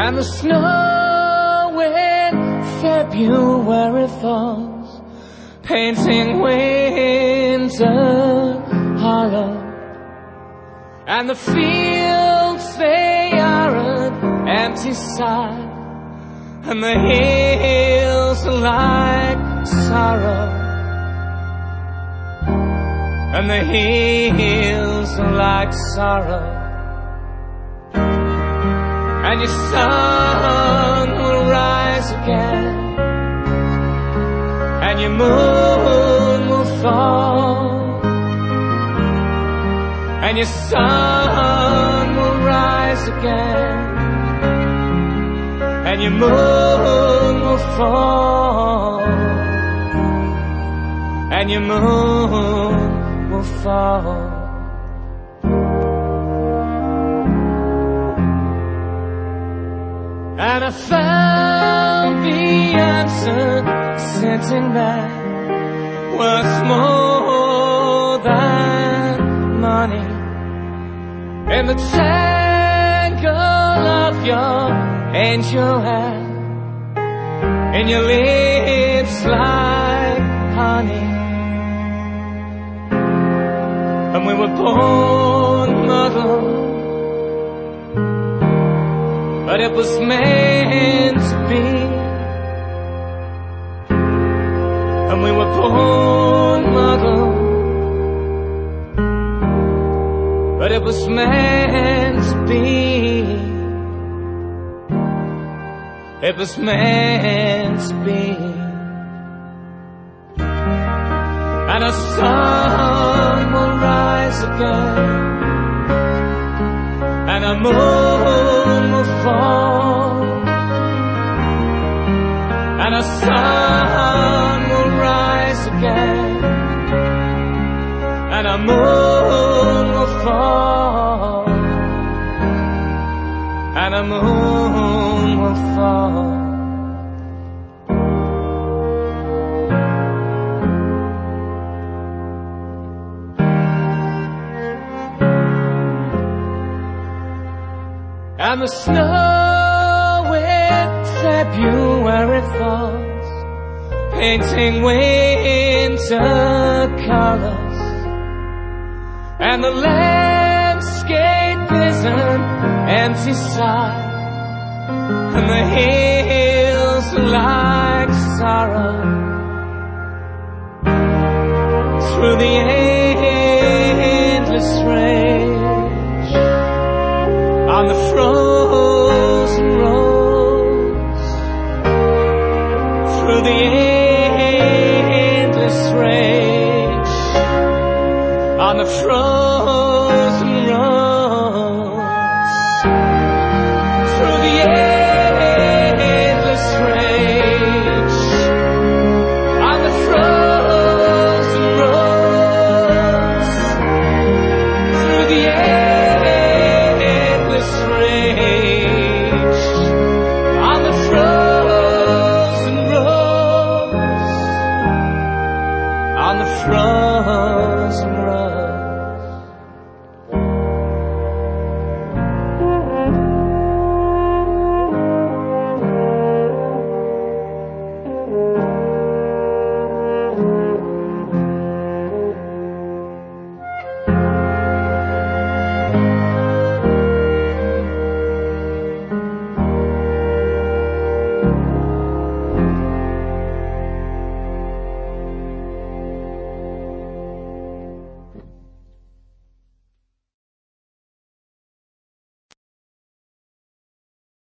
and the snow in February falls, painting winter hollow, and the fields, they are an empty sight, and the hills are like sorrow, and the hills are like sorrow. And your sun will rise again, and your moon will fall, and your sun will rise again, and your moon will fall, and your moon will fall. And I found the answer sitting there, worth more than money, in the tangle of your angel hair, in your lips like honey. And we were born muddled, but it was meant to be. And we were born muddled, but it was meant to be. It was meant to be. And a sun will rise again, and a moon will fall, and a sun will rise again, and a moon will fall, and a moon will fall. And the snow in February falls, painting winter colors, and the landscape is an empty sight, and the hills are like sorrow, through the endless range, on the frozen roads, through the endless range, on the frozen